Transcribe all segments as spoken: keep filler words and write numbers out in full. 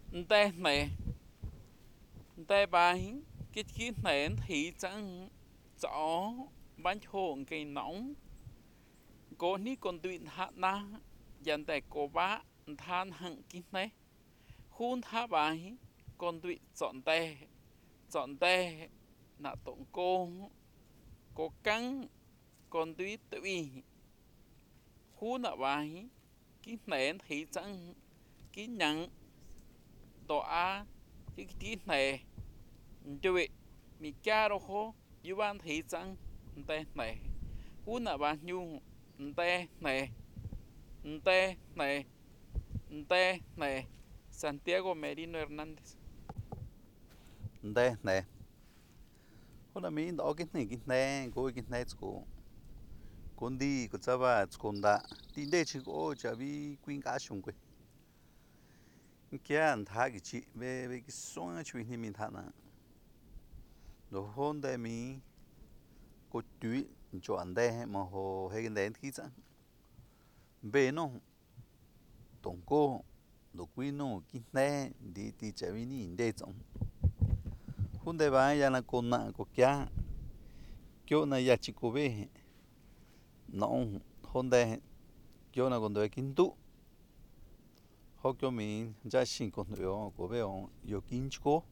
Nte này, nte bài cái cái này thì chẳng rõ bán hồn cây nóng cô ní con tuyển hạ na dần tại cô bá than hẳn cái này khuôn thả bài con tuyển chọn tè chọn tè là tổng cô cô căng con tuyển tùy khuôn là bài cái này thì chẳng cái nhận tọa cái cái này chơi mi cha đâu khó yêu ban thị chẳng tè này khuôn là bao nhiêu tè này tè này tè này Santiago Merino Hernández. Nte ne. Hona mi ndo cái này cái này cô cái này cô. Con đi cô cha ba cô đã. Đi đây chỉ có cha vi quyên cá sung quê. Kia anh thà cái chị về về cái song chuyện này mình thà na. Đồ hôn đây mi cô tụi cho anh đây mà hồ hay cái đấy thì chẳng. Về nó tổng cô đồ quy nó cái này đi đi cha vi ni đây chẳng. Hôn đây ba ya na cô na cô kia. Kyo na ya chi cô về. Nó hôn đây kyo na con đôi kinh tu. Họ kêu mình ra sinh con đôi cô về ông yêu kinh chú.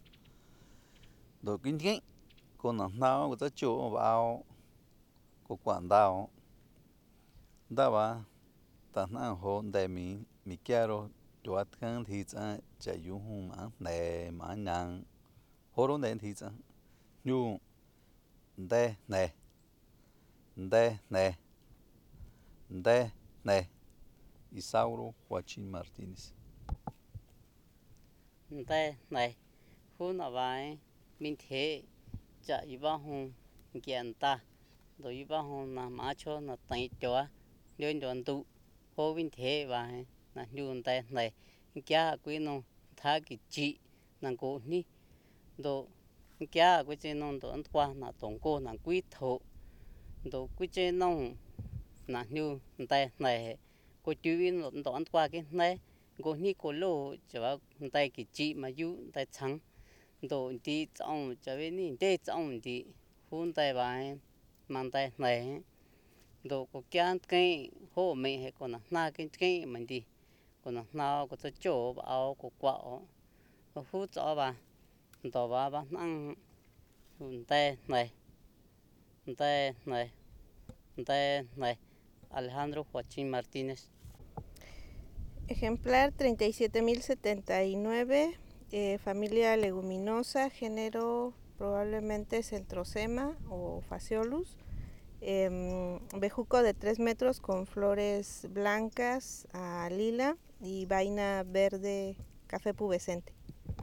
Đồ kinh kinh con nào nào có chỗ vào có quản đạo. Đó ba ta nào hôn đây mình mình kia rồi cho thằng thì cha cha yêu hùng mà này mà nhang hôn đến thì cha nhu đây này đây này đây này Isauro Joaquín Martínez. Nte này khu nào vậy mình thế chả y bao hông kiện ta rồi y bao hông là má cho là tay cho nên chọn tụ hô mình thế vậy là nhung tay này kia quý nó thà cái chị nàng cô ní rồi kia quý trên nó đồ ăn qua là tổng cô là quý thổ rồi quý trên nó là nhung tay này cô chú nó đồ ăn qua cái này cô ní cô lô cho tay cái chị mà yêu tay trắng đồ đi trong cho bên này để trong đi hôn tay bài mang tay này đồ có kia cái hồ mình hay còn na cái cái mình đi còn nào có cho chỗ bảo có quạo có hút cho bà đồ bà bà năng hôn tay này tay này tay này Alejandro Joaquín Martínez. Ejemplar treinta y siete mil setenta y nueve, eh, familia leguminosa, género probablemente Centrosema o Phaseolus, eh, bejuco de tres metros con flores blancas a lila y vaina verde café pubescente.